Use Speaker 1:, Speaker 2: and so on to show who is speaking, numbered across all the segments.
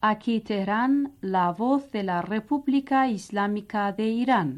Speaker 1: Aquí Teherán, la voz de la República Islámica de Irán.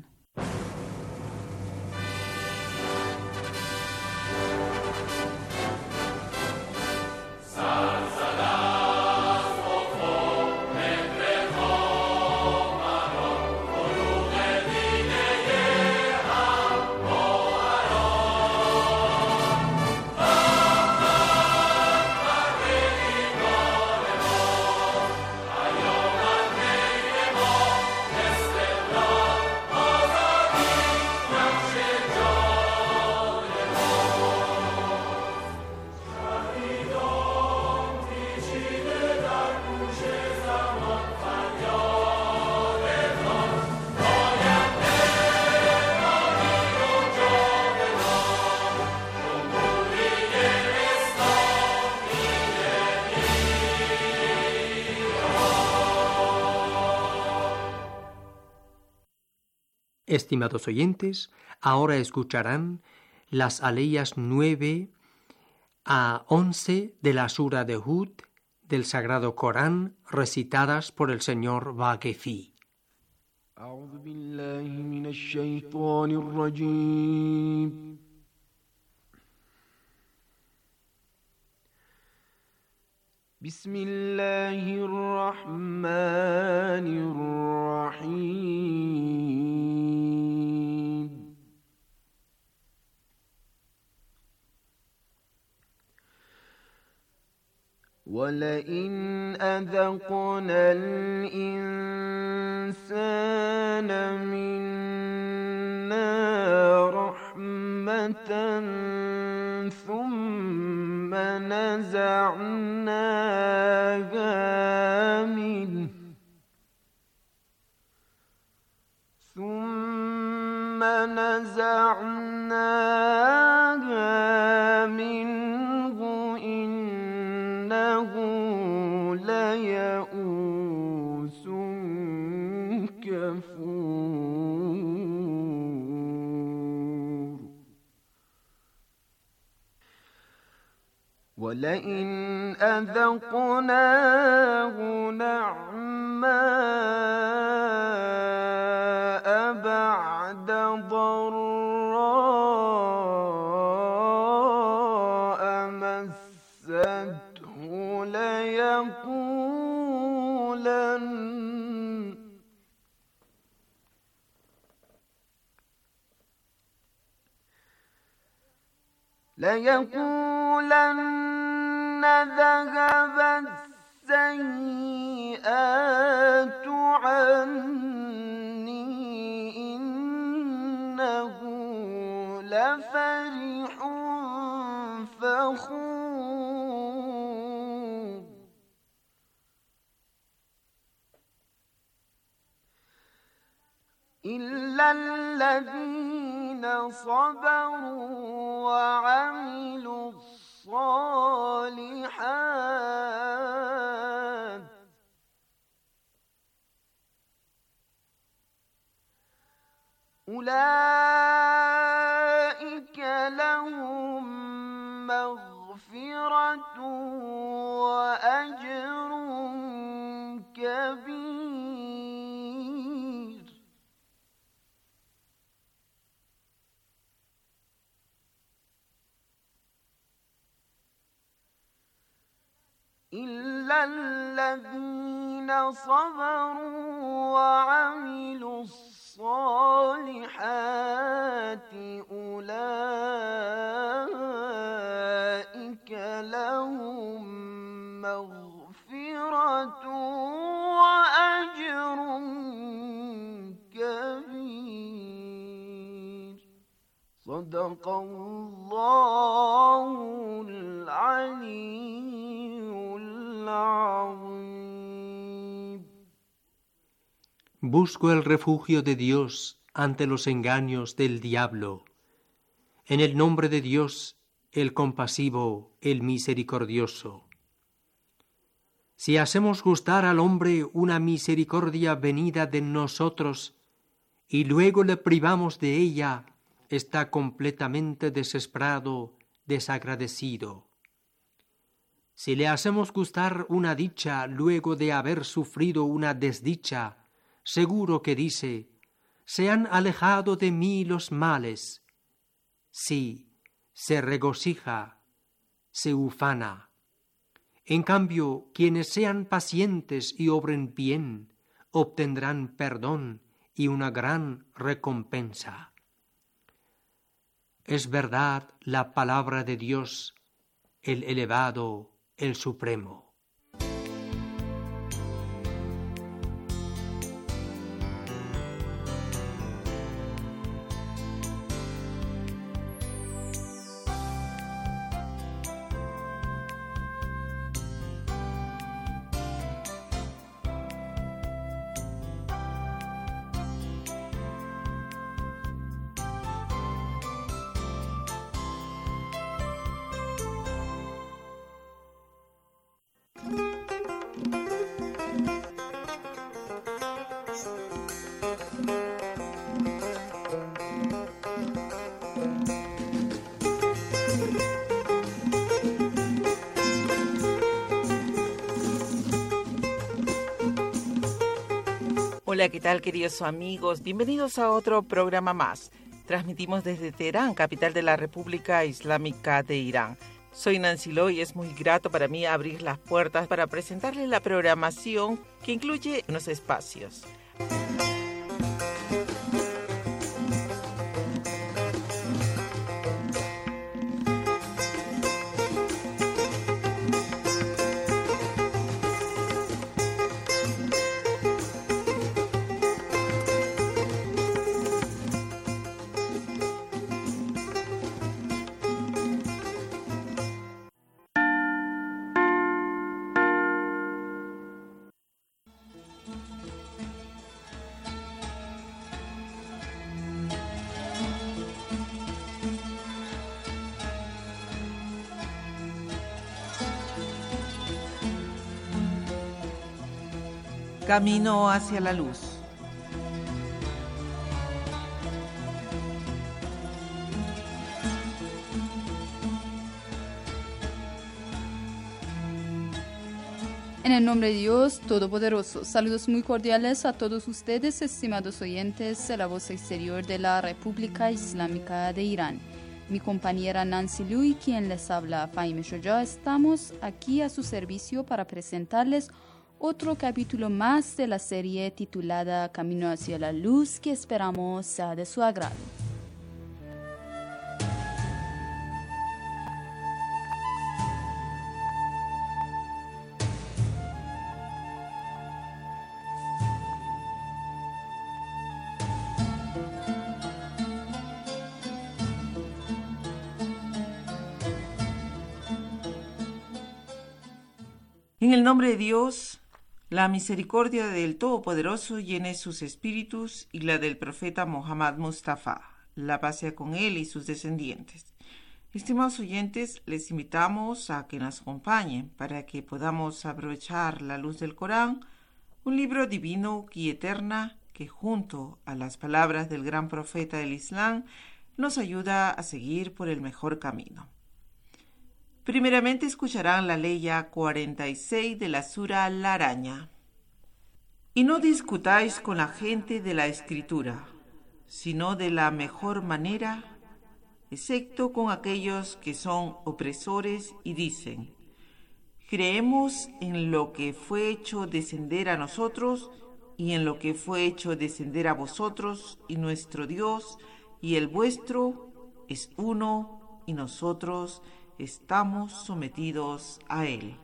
Speaker 2: Estimados oyentes, ahora escucharán las aleyas 9 a 11 de la Sura de Hud del Sagrado Corán, recitadas por el señor Vaquefi.
Speaker 3: أعوذ بالله من الشيطان الرجيم. بسم الله الرحمن الرحيم. ولئن أذقنا الإنسان منا رحمة ثم نزعناها منه إنه ليئوس كفور. ولئن أذقناه نعماء بعد ضراء مسته ليقولن ذهب السيئات عني إنه لفرح فخور. إلا الذين صبروا وعملوا الصالحات أولئك لهم مغفرة وأجر كبير. إلا الذين صبروا وعملوا الصالحات أولئك لهم مغفرة وأجر كبير. صدق الله العلي العظيم.
Speaker 2: Busco el refugio de Dios ante los engaños del diablo. En el nombre de Dios, el compasivo, el misericordioso. Si hacemos gustar al hombre una misericordia venida de nosotros y luego le privamos de ella, está completamente desesperado, desagradecido. Si le hacemos gustar una dicha luego de haber sufrido una desdicha, seguro que dice: se han alejado de mí los males. Sí, se regocija, se ufana. En cambio, quienes sean pacientes y obren bien, obtendrán perdón y una gran recompensa. Es verdad la palabra de Dios, el elevado, el supremo.
Speaker 4: Hola, ¿qué tal, queridos amigos? Bienvenidos a otro programa más. Transmitimos desde Teherán, capital de la República Islámica de Irán. Soy Nancy Lo y es muy grato para mí abrir las puertas para presentarles la programación que incluye unos espacios. Camino hacia la luz.
Speaker 1: En el nombre de Dios Todopoderoso, saludos muy cordiales a todos ustedes, estimados oyentes de la voz exterior de la República Islámica de Irán. Mi compañera Nancy Liu y quien les habla, Fahime Shoja, estamos aquí a su servicio para presentarles otro capítulo más de la serie titulada Camino hacia la Luz, que esperamos sea de su agrado.
Speaker 4: En el nombre de Dios, la misericordia del Todopoderoso llene sus espíritus y la del profeta Muhammad Mustafa, la paz sea con él y sus descendientes. Estimados oyentes, les invitamos a que nos acompañen para que podamos aprovechar la luz del Corán, un libro divino, guía eterna, que junto a las palabras del gran profeta del Islam nos ayuda a seguir por el mejor camino. Primeramente escucharán la leya 46 de la sura La Araña. Y no discutáis con la gente de la Escritura, sino de la mejor manera, excepto con aquellos que son opresores y dicen: creemos en lo que fue hecho descender a nosotros y en lo que fue hecho descender a vosotros, y nuestro Dios y el vuestro es uno, y nosotros estamos sometidos a él.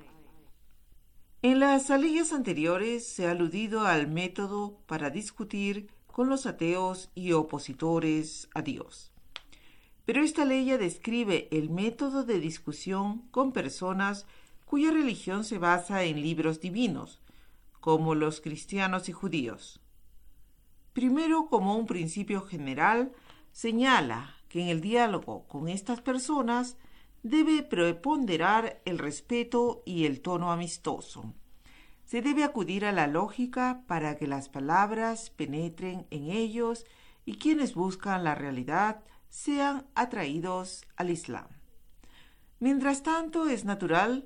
Speaker 4: En las leyes anteriores se ha aludido al método para discutir con los ateos y opositores a Dios. Pero esta ley describe el método de discusión con personas cuya religión se basa en libros divinos, como los cristianos y judíos. Primero, como un principio general, señala que en el diálogo con estas personas debe preponderar el respeto y el tono amistoso. Se debe acudir a la lógica para que las palabras penetren en ellos y quienes buscan la realidad sean atraídos al Islam. Mientras tanto, es natural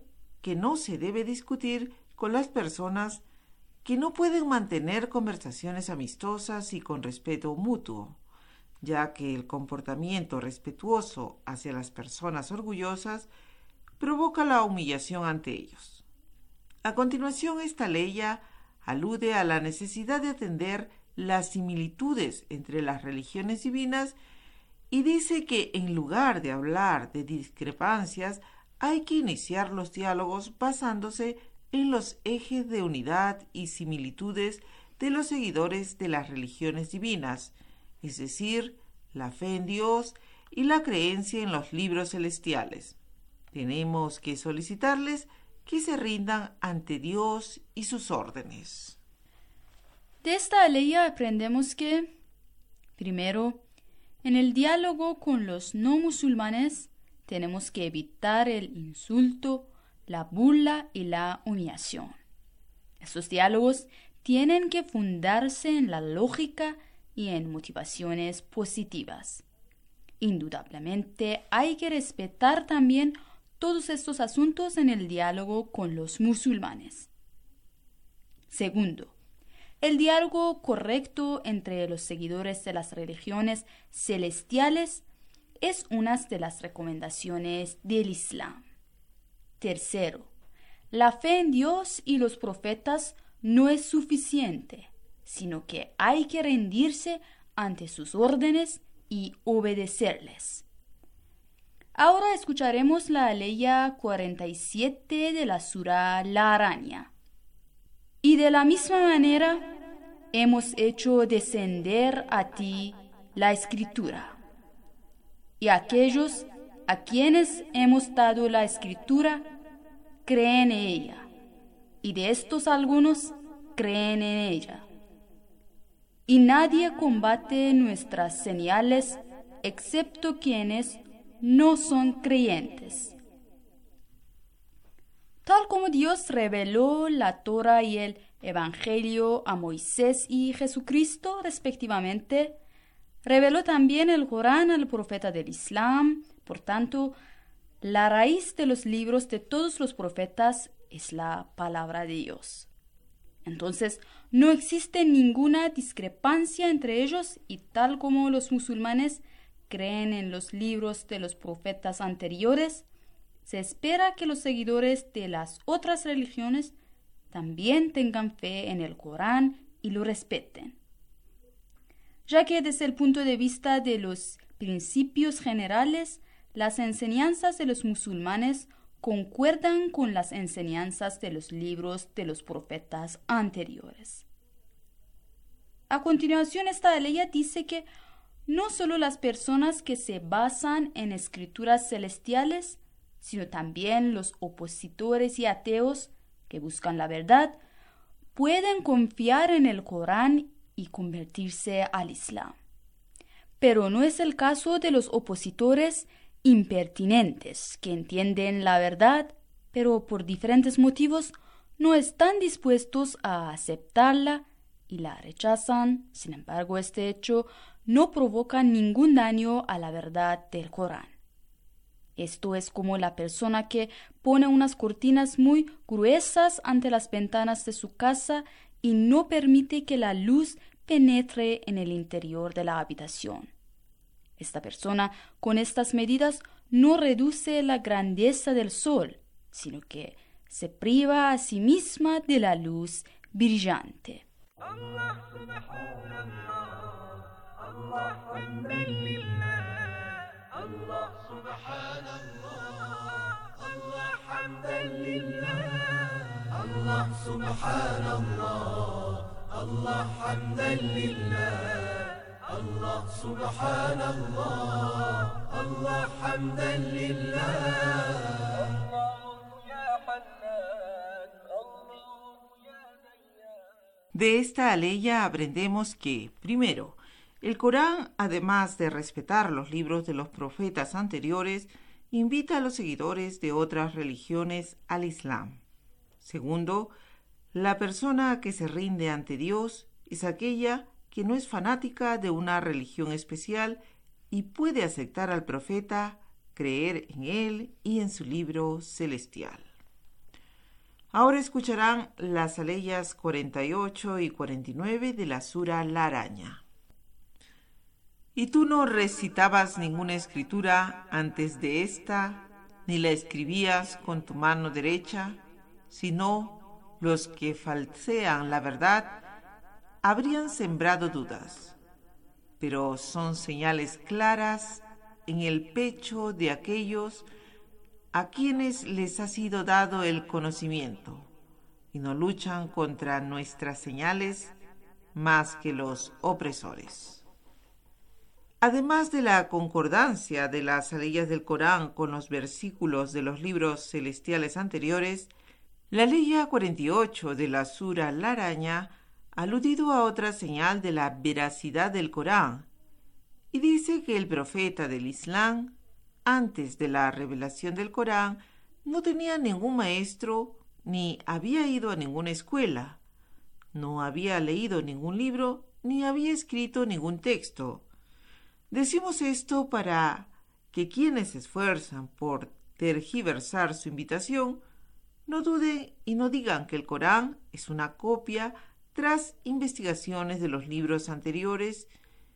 Speaker 4: que no se debe discutir con las personas que no pueden mantener conversaciones amistosas y con respeto mutuo, ya que el comportamiento respetuoso hacia las personas orgullosas provoca la humillación ante ellos. A continuación, esta ley alude a la necesidad de atender las similitudes entre las religiones divinas y dice que en lugar de hablar de discrepancias, hay que iniciar los diálogos basándose en los ejes de unidad y similitudes de los seguidores de las religiones divinas, es decir, la fe en Dios y la creencia en los libros celestiales. Tenemos que solicitarles que se rindan ante Dios y sus órdenes.
Speaker 1: De esta ley aprendemos que, primero, en el diálogo con los no musulmanes tenemos que evitar el insulto, la burla y la humillación. Estos diálogos tienen que fundarse en la lógica y en motivaciones positivas. Indudablemente hay que respetar también todos estos asuntos en el diálogo con los musulmanes. Segundo, el diálogo correcto entre los seguidores de las religiones celestiales es una de las recomendaciones del Islam. Tercero, la fe en Dios y los profetas no es suficiente, sino que hay que rendirse ante sus órdenes y obedecerles. Ahora escucharemos la aleya 47 de la Surah La Araña. Y de la misma manera hemos hecho descender a ti la Escritura. Y aquellos a quienes hemos dado la Escritura creen en ella, y de estos algunos creen en ella. Y nadie combate nuestras señales excepto quienes no son creyentes. Tal como Dios reveló la Torá y el Evangelio a Moisés y Jesucristo respectivamente, reveló también el Corán al profeta del Islam. Por tanto, la raíz de los libros de todos los profetas es la palabra de Dios. Entonces, no existe ninguna discrepancia entre ellos y tal como los musulmanes creen en los libros de los profetas anteriores, se espera que los seguidores de las otras religiones también tengan fe en el Corán y lo respeten. Ya que desde el punto de vista de los principios generales, las enseñanzas de los musulmanes concuerdan con las enseñanzas de los libros de los profetas anteriores. A continuación, esta ley dice que no solo las personas que se basan en escrituras celestiales, sino también los opositores y ateos que buscan la verdad, pueden confiar en el Corán y convertirse al Islam. Pero no es el caso de los opositores impertinentes que entienden la verdad, pero por diferentes motivos no están dispuestos a aceptarla y la rechazan. Sin embargo, este hecho no provoca ningún daño a la verdad del Corán. Esto es como la persona que pone unas cortinas muy gruesas ante las ventanas de su casa y no permite que la luz penetre en el interior de la habitación. Esta persona, con estas medidas, no reduce la grandeza del sol, sino que se priva a sí misma de la luz brillante.
Speaker 4: De esta aleya aprendemos que, primero, el Corán, además de respetar los libros de los profetas anteriores, invita a los seguidores de otras religiones al Islam. Segundo, la persona que se rinde ante Dios es aquella que no es fanática de una religión especial y puede aceptar al profeta, creer en él y en su libro celestial. Ahora escucharán las aleyas 48 y 49 de la Sura La Araña. Y tú no recitabas ninguna escritura antes de esta, ni la escribías con tu mano derecha, sino los que falsean la verdad habrían sembrado dudas, pero son señales claras en el pecho de aquellos a quienes les ha sido dado el conocimiento, y no luchan contra nuestras señales más que los opresores. Además de la concordancia de las aleyas del Corán con los versículos de los libros celestiales anteriores, la aleya 48 de la Sura La Araña ha aludido a otra señal de la veracidad del Corán y dice que el profeta del Islam, antes de la revelación del Corán, no tenía ningún maestro ni había ido a ninguna escuela, no había leído ningún libro ni había escrito ningún texto. Decimos esto para que quienes se esfuerzan por tergiversar su invitación no duden y no digan que el Corán es una copia tras investigaciones de los libros anteriores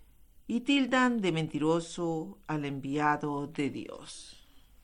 Speaker 4: y tildan de mentiroso al enviado de Dios.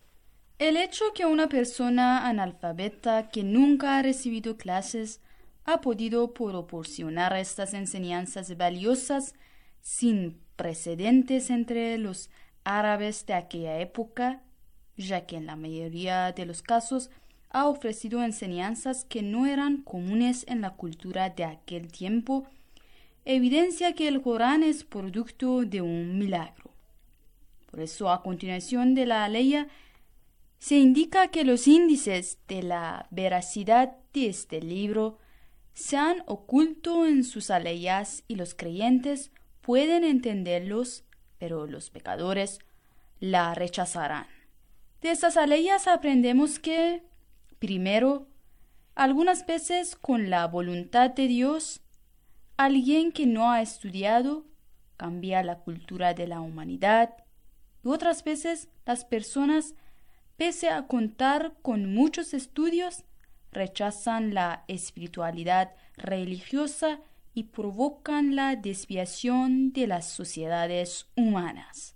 Speaker 1: El hecho que una persona analfabeta que nunca ha recibido clases ha podido proporcionar estas enseñanzas valiosas sin precedentes entre los árabes de aquella época, ya que en la mayoría de los casos ha ofrecido enseñanzas que no eran comunes en la cultura de aquel tiempo, evidencia que el Corán es producto de un milagro. Por eso, a continuación de la aleya, se indica que los índices de la veracidad de este libro se han oculto en sus aleyas y los creyentes pueden entenderlos, pero los pecadores la rechazarán. De estas aleyas aprendemos que, primero, algunas veces con la voluntad de Dios, alguien que no ha estudiado cambia la cultura de la humanidad y otras veces las personas, pese a contar con muchos estudios, rechazan la espiritualidad religiosa y provocan la desviación de las sociedades humanas.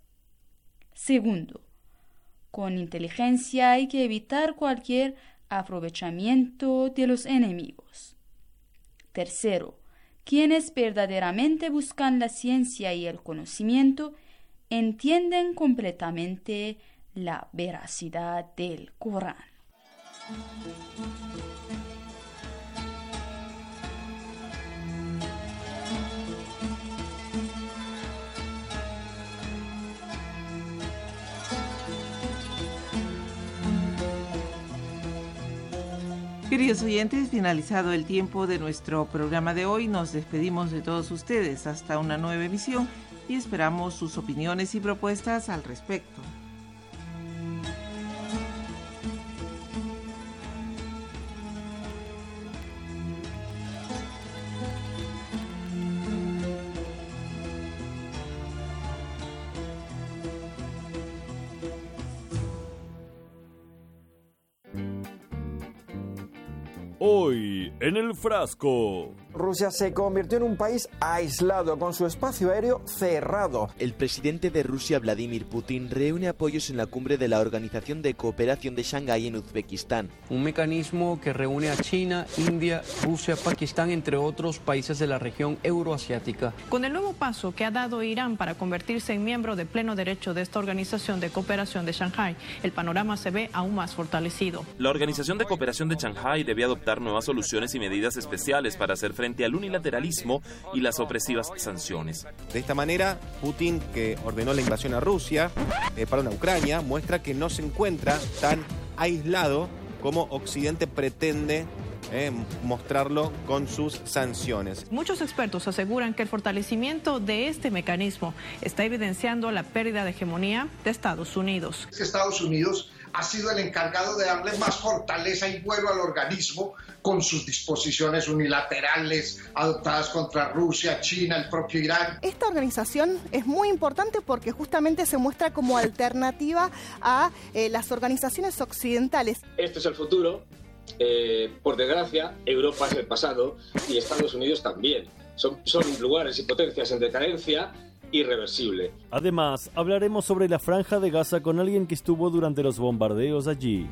Speaker 1: Segundo, con inteligencia hay que evitar cualquier aprovechamiento de los enemigos. Tercero, quienes verdaderamente buscan la ciencia y el conocimiento entienden completamente la veracidad del Corán.
Speaker 4: Queridos oyentes, finalizado el tiempo de nuestro programa de hoy, nos despedimos de todos ustedes hasta una nueva emisión y esperamos sus opiniones y propuestas al respecto.
Speaker 5: Hoy en el frasco.
Speaker 6: Rusia se convirtió en un país aislado, con su espacio aéreo cerrado.
Speaker 7: El presidente de Rusia, Vladimir Putin, reúne apoyos en la cumbre de la Organización de Cooperación de Shanghái en Uzbekistán.
Speaker 8: Un mecanismo que reúne a China, India, Rusia, Pakistán, entre otros países de la región euroasiática.
Speaker 9: Con el nuevo paso que ha dado Irán para convertirse en miembro de pleno derecho de esta Organización de Cooperación de Shanghái, el panorama se ve aún más fortalecido.
Speaker 10: La Organización de Cooperación de Shanghái debe adoptar nuevas soluciones y medidas especiales para hacer frente al unilateralismo y las opresivas sanciones.
Speaker 11: De esta manera, Putin, que ordenó la invasión a Rusia, a Ucrania, muestra que no se encuentra tan aislado como Occidente pretende mostrarlo con sus sanciones.
Speaker 9: Muchos expertos aseguran que el fortalecimiento de este mecanismo está evidenciando la pérdida de hegemonía de Estados Unidos.
Speaker 12: Estados Unidos ha sido el encargado de darle más fortaleza y vuelo al organismo con sus disposiciones unilaterales adoptadas contra Rusia, China, el propio Irán.
Speaker 13: Esta organización es muy importante porque justamente se muestra como alternativa a las organizaciones occidentales.
Speaker 14: Este es el futuro por desgracia, Europa es el pasado y Estados Unidos también. Son lugares y potencias en decadencia irreversible.
Speaker 5: Además, hablaremos sobre la Franja de Gaza con alguien que estuvo durante los bombardeos allí.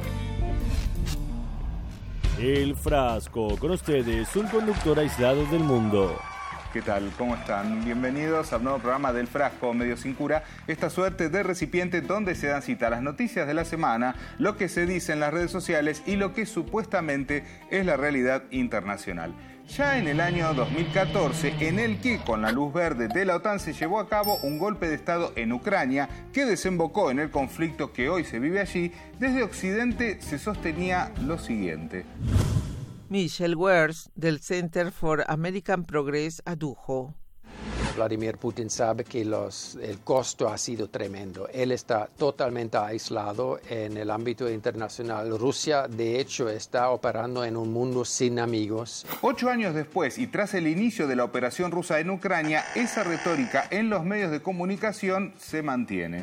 Speaker 5: El Frasco, con ustedes, un conductor aislado del mundo.
Speaker 15: ¿Qué tal? ¿Cómo están? Bienvenidos al nuevo programa del Frasco, Medio Sin Cura, esta suerte de recipiente donde se dan cita las noticias de la semana, lo que se dice en las redes sociales y lo que supuestamente es la realidad internacional. Ya en el año 2014, en el que con la luz verde de la OTAN se llevó a cabo un golpe de Estado en Ucrania que desembocó en el conflicto que hoy se vive allí, desde Occidente se sostenía lo siguiente.
Speaker 4: Michelle Wers, del Center for American Progress, adujo.
Speaker 16: Vladimir Putin sabe que el costo ha sido tremendo. Él está totalmente aislado en el ámbito internacional. Rusia, de hecho, está operando en un mundo sin amigos.
Speaker 15: 8 años después y tras el inicio de la operación rusa en Ucrania, esa retórica en los medios de comunicación se mantiene.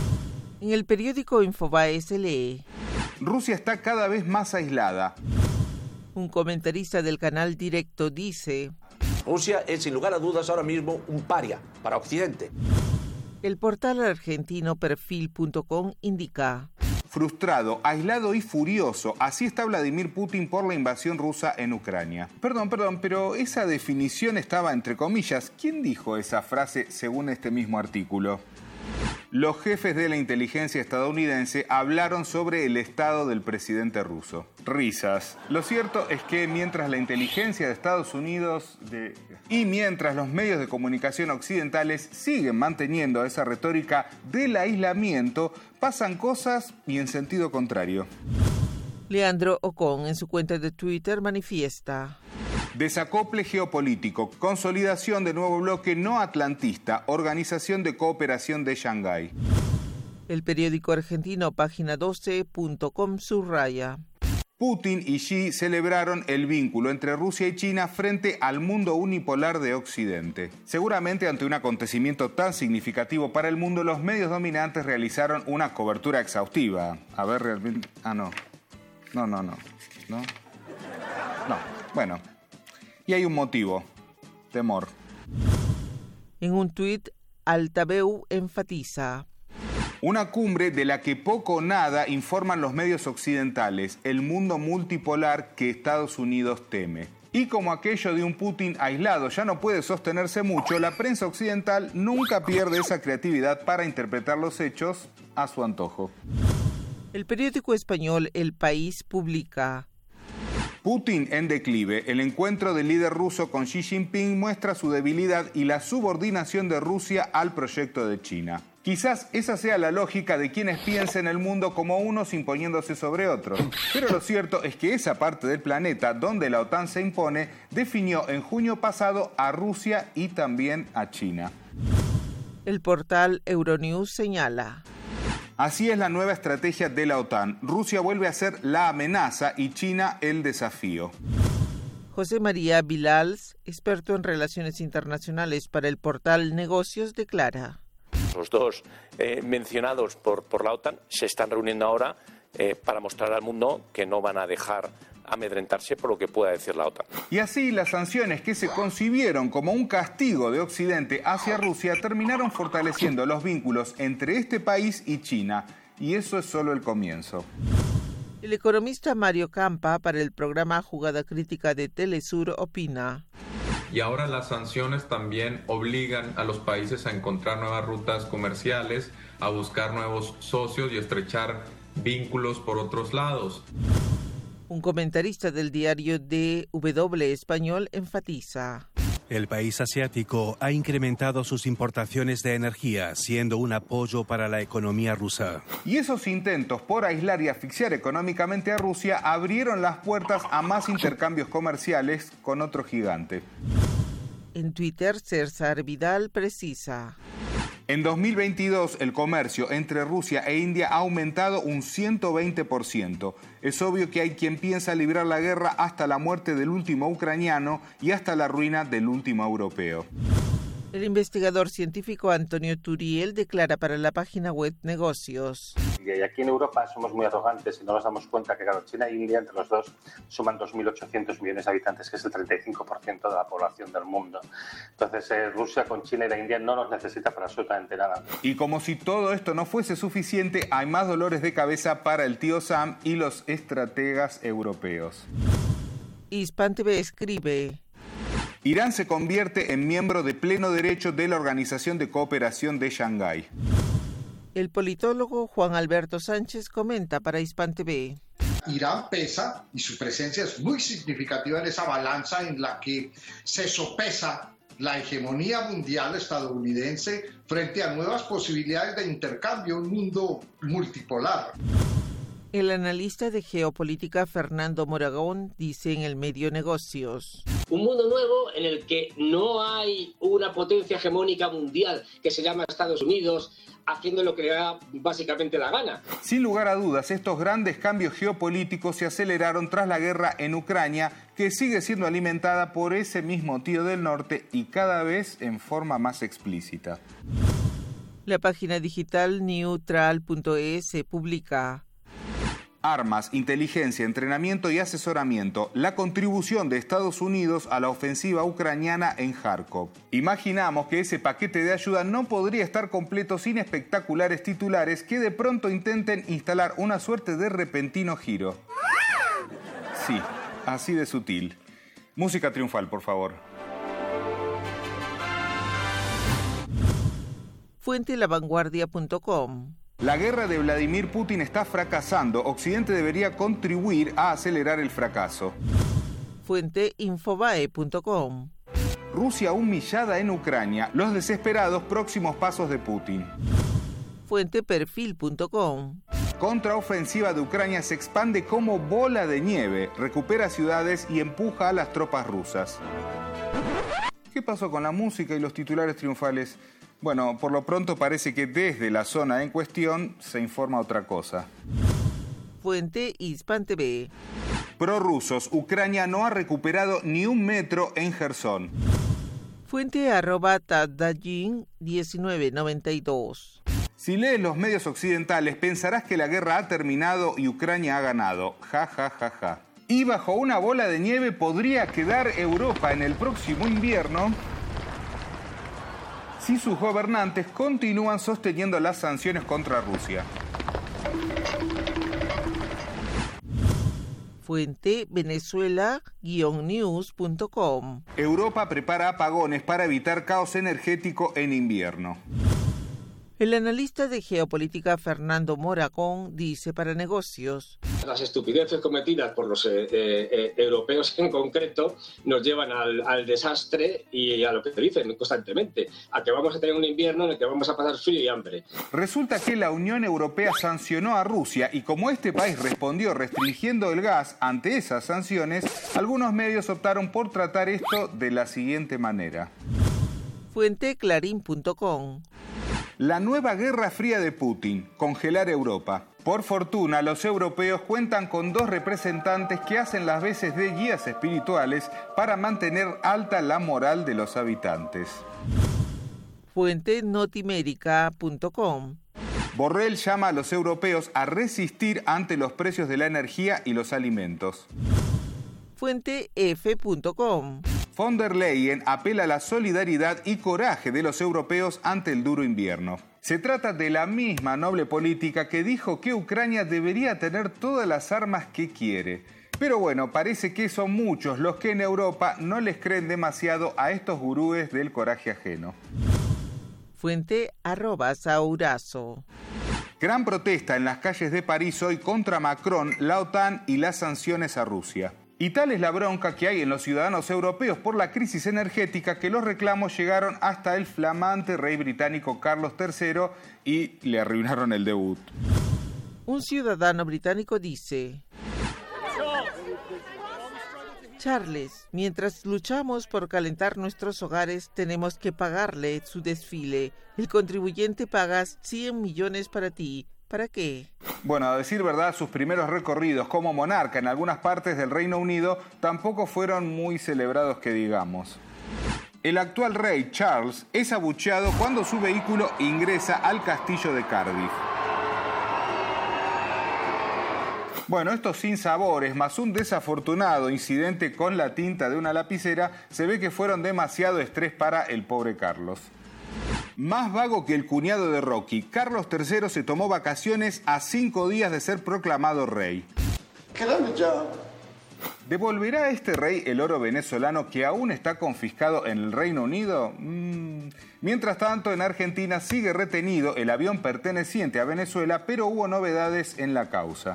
Speaker 4: En el periódico Infobae se lee:
Speaker 15: Rusia está cada vez más aislada.
Speaker 4: Un comentarista del canal Directo dice:
Speaker 17: Rusia es sin lugar a dudas ahora mismo un paria para Occidente.
Speaker 4: El portal argentino Perfil.com indica:
Speaker 15: frustrado, aislado y furioso, así está Vladimir Putin por la invasión rusa en Ucrania. Perdón, pero esa definición estaba entre comillas. ¿Quién dijo esa frase según este mismo artículo? Los jefes de la inteligencia estadounidense hablaron sobre el estado del presidente ruso. Risas. Lo cierto es que mientras la inteligencia de Estados Unidos y mientras los medios de comunicación occidentales siguen manteniendo esa retórica del aislamiento, pasan cosas y en sentido contrario.
Speaker 4: Leandro Ocon, en su cuenta de Twitter, manifiesta:
Speaker 15: desacople geopolítico, consolidación de nuevo bloque no atlantista, Organización de Cooperación de Shanghái.
Speaker 4: El periódico argentino Página 12.com subraya:
Speaker 15: Putin y Xi celebraron el vínculo entre Rusia y China frente al mundo unipolar de Occidente. Seguramente ante un acontecimiento tan significativo para el mundo, los medios dominantes realizaron una cobertura exhaustiva. A ver, realmente... No. Bueno. Y hay un motivo: temor.
Speaker 4: En un tuit, Altaveu enfatiza:
Speaker 15: una cumbre de la que poco o nada informan los medios occidentales, el mundo multipolar que Estados Unidos teme. Y como aquello de un Putin aislado ya no puede sostenerse mucho, la prensa occidental nunca pierde esa creatividad para interpretar los hechos a su antojo.
Speaker 4: El periódico español El País publica:
Speaker 15: Putin en declive. El encuentro del líder ruso con Xi Jinping muestra su debilidad y la subordinación de Rusia al proyecto de China. Quizás esa sea la lógica de quienes piensan el mundo como unos imponiéndose sobre otros. Pero lo cierto es que esa parte del planeta donde la OTAN se impone definió en junio pasado a Rusia y también a China.
Speaker 4: El portal Euronews señala:
Speaker 15: así es la nueva estrategia de la OTAN. Rusia vuelve a ser la amenaza y China el desafío.
Speaker 4: José María Vilals, experto en relaciones internacionales para el portal Negocios, declara:
Speaker 18: los dos mencionados por la OTAN se están reuniendo ahora para mostrar al mundo que no van a dejar amedrentarse por lo que pueda decir la OTAN.
Speaker 15: Y así las sanciones que se concibieron como un castigo de Occidente hacia Rusia terminaron fortaleciendo los vínculos entre este país y China. Y eso es solo el comienzo.
Speaker 4: El economista Mario Campa, para el programa Jugada Crítica de Telesur, opina:
Speaker 19: y ahora las sanciones también obligan a los países a encontrar nuevas rutas comerciales, a buscar nuevos socios y estrechar vínculos por otros lados.
Speaker 4: Un comentarista del diario DW Español enfatiza:
Speaker 20: el país asiático ha incrementado sus importaciones de energía, siendo un apoyo para la economía rusa.
Speaker 15: Y esos intentos por aislar y asfixiar económicamente a Rusia abrieron las puertas a más intercambios comerciales con otro gigante.
Speaker 4: En Twitter, César Vidal precisa:
Speaker 15: en 2022, el comercio entre Rusia e India ha aumentado un 120%. Es obvio que hay quien piensa librar la guerra hasta la muerte del último ucraniano y hasta la ruina del último europeo.
Speaker 4: El investigador científico Antonio Turiel declara para la página web Negocios.
Speaker 21: Y aquí en Europa somos muy arrogantes y no nos damos cuenta que, claro, China e India, entre los dos, suman 2.800 millones de habitantes, que es el 35% de la población del mundo. Entonces, Rusia con China y la India no nos necesita para absolutamente nada.
Speaker 15: Y como si todo esto no fuese suficiente, hay más dolores de cabeza para el tío Sam y los estrategas europeos.
Speaker 4: Hispan TV escribe:
Speaker 15: Irán se convierte en miembro de pleno derecho de la Organización de Cooperación de Shanghái.
Speaker 4: El politólogo Juan Alberto Sánchez comenta para Hispan TV.
Speaker 12: Irán pesa y su presencia es muy significativa en esa balanza en la que se sopesa la hegemonía mundial estadounidense frente a nuevas posibilidades de intercambio, un mundo multipolar.
Speaker 4: El analista de geopolítica Fernando Moragón dice en el medio Negocios:
Speaker 14: Un mundo nuevo en el que no hay una potencia hegemónica mundial que se llama Estados Unidos haciendo lo que le da básicamente la gana.
Speaker 15: Sin lugar a dudas, estos grandes cambios geopolíticos se aceleraron tras la guerra en Ucrania, que sigue siendo alimentada por ese mismo tío del norte y cada vez en forma más explícita.
Speaker 4: La página digital neutral.es publica:
Speaker 15: Armas, inteligencia, entrenamiento y asesoramiento. La contribución de Estados Unidos a la ofensiva ucraniana en Kharkov. Imaginamos que ese paquete de ayuda no podría estar completo sin espectaculares titulares que de pronto intenten instalar una suerte de repentino giro. Sí, así de sutil. Música triunfal, por favor.
Speaker 4: Fuente lavanguardia.com.
Speaker 15: La guerra de Vladimir Putin está fracasando. Occidente debería contribuir a acelerar el fracaso.
Speaker 4: Fuente infobae.com.
Speaker 15: Rusia humillada en Ucrania. Los desesperados próximos pasos de Putin.
Speaker 4: Fuente perfil.com.
Speaker 15: Contraofensiva de Ucrania se expande como bola de nieve. Recupera ciudades y empuja a las tropas rusas. ¿Qué pasó con la música y los titulares triunfales? Bueno, por lo pronto parece que desde la zona en cuestión se informa otra cosa.
Speaker 4: Fuente Hispan TV.
Speaker 15: Prorrusos, Ucrania no ha recuperado ni un metro en Jersón.
Speaker 4: Fuente @Tadajin 1992.
Speaker 15: Si lees los medios occidentales pensarás que la guerra ha terminado y Ucrania ha ganado. Ja, ja, ja, ja. Y bajo una bola de nieve podría quedar Europa en el próximo invierno si sus gobernantes continúan sosteniendo las sanciones contra Rusia.
Speaker 4: Fuente venezuela-news.com.
Speaker 15: Europa prepara apagones para evitar caos energético en invierno.
Speaker 4: El analista de geopolítica Fernando Moragón dice para Negocios:
Speaker 14: Las estupideces cometidas por los europeos en concreto nos llevan al desastre y a lo que te dicen constantemente, a que vamos a tener un invierno en el que vamos a pasar frío y hambre.
Speaker 15: Resulta que la Unión Europea sancionó a Rusia y como este país respondió restringiendo el gas ante esas sanciones, algunos medios optaron por tratar esto de la siguiente manera.
Speaker 4: Fuente clarín.com.
Speaker 15: La nueva guerra fría de Putin, congelar Europa. Por fortuna, los europeos cuentan con dos representantes que hacen las veces de guías espirituales para mantener alta la moral de los habitantes.
Speaker 4: Fuente notimérica.com.
Speaker 15: Borrell llama a los europeos a resistir ante los precios de la energía y los alimentos.
Speaker 4: Fuente f.com.
Speaker 15: Von der Leyen apela a la solidaridad y coraje de los europeos ante el duro invierno. Se trata de la misma noble política que dijo que Ucrania debería tener todas las armas que quiere. Pero bueno, parece que son muchos los que en Europa no les creen demasiado a estos gurúes del coraje ajeno.
Speaker 4: Fuente @Saurazo.
Speaker 15: Gran protesta en las calles de París hoy contra Macron, la OTAN y las sanciones a Rusia. Y tal es la bronca que hay en los ciudadanos europeos por la crisis energética que los reclamos llegaron hasta el flamante rey británico Carlos III y le arruinaron el debut.
Speaker 4: Un ciudadano británico dice: Charles, mientras luchamos por calentar nuestros hogares, tenemos que pagarle su desfile. El contribuyente paga 100 millones para ti. ¿Para qué?
Speaker 15: Bueno, a decir verdad, sus primeros recorridos como monarca en algunas partes del Reino Unido tampoco fueron muy celebrados que digamos. el actual rey Charles es abucheado cuando su vehículo ingresa al castillo de Cardiff. Bueno, estos sinsabores, más un desafortunado incidente con la tinta de una lapicera, se ve que fueron demasiado estrés para el pobre Carlos. Más vago que el cuñado de Rocky, Carlos III se tomó vacaciones a 5 días de ser proclamado rey.
Speaker 3: Quédame ya.
Speaker 15: ¿Devolverá a este rey el oro venezolano que aún está confiscado en el Reino Unido? Mientras tanto, en Argentina sigue retenido el avión perteneciente a Venezuela, pero hubo novedades en la causa.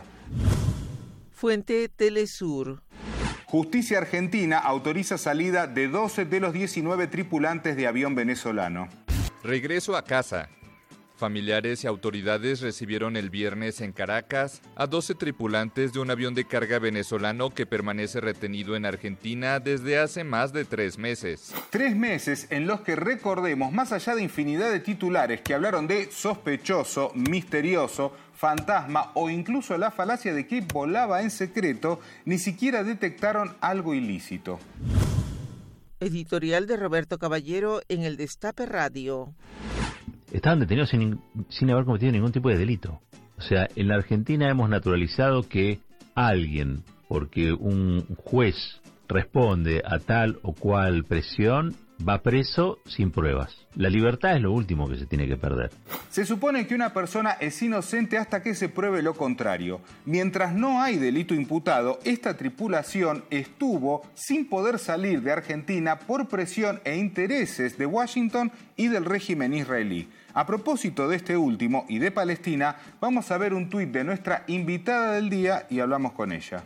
Speaker 4: Fuente Telesur.
Speaker 15: Justicia argentina autoriza salida de 12 de los 19 tripulantes de avión venezolano.
Speaker 22: Regreso a casa. Familiares y autoridades recibieron el viernes en Caracas a 12 tripulantes de un avión de carga venezolano que permanece retenido en Argentina desde hace más de 3 meses.
Speaker 15: 3 meses en los que, recordemos, más allá de infinidad de titulares que hablaron de sospechoso, misterioso, fantasma o incluso la falacia de que volaba en secreto, ni siquiera detectaron algo ilícito.
Speaker 4: Editorial de Roberto Caballero en el Destape Radio.
Speaker 23: Estaban detenidos sin haber cometido ningún tipo de delito. O sea, en la Argentina hemos naturalizado que alguien, porque un juez responde a tal o cual presión, va preso sin pruebas. La libertad es lo último que se tiene que perder.
Speaker 15: Se supone que una persona es inocente hasta que se pruebe lo contrario. Mientras no hay delito imputado, esta tripulación estuvo sin poder salir de Argentina por presión e intereses de Washington y del régimen israelí. A propósito de este último y de Palestina, vamos a ver un tuit de nuestra invitada del día y hablamos con ella.